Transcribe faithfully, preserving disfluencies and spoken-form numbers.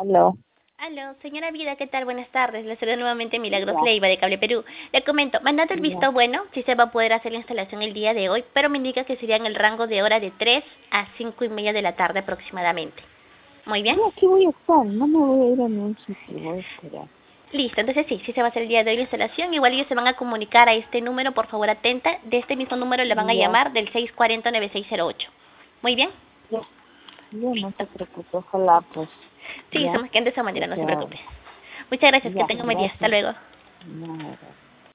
Aló. Aló, señora Vida, ¿qué tal? Buenas tardes. Le saludo nuevamente Milagros Ya, Leiva de Cable Perú. Le comento, mandando el ya. visto bueno, sí se va a poder hacer la instalación el día de hoy, pero me indica que sería en el rango de hora de tres a cinco y media de la tarde aproximadamente. Muy bien. Sí, aquí voy a estar. No me voy a ir a ningún sitio. Voy a esperar. Listo, entonces sí, sí se va a hacer el día de hoy la instalación. Igual ellos se van a comunicar a este número, por favor atenta. De este mismo número le van a Ya, llamar del seis cuatro cero nueve seis cero ocho. Muy bien. ya. Ya, no Listo. se preocupe. Ojalá, pues. Sí, Ya. somos que de esa Que manera, no se se haga. preocupe. Muchas gracias, que Ya, tenga un buen día. Hasta gracias. luego. Nada.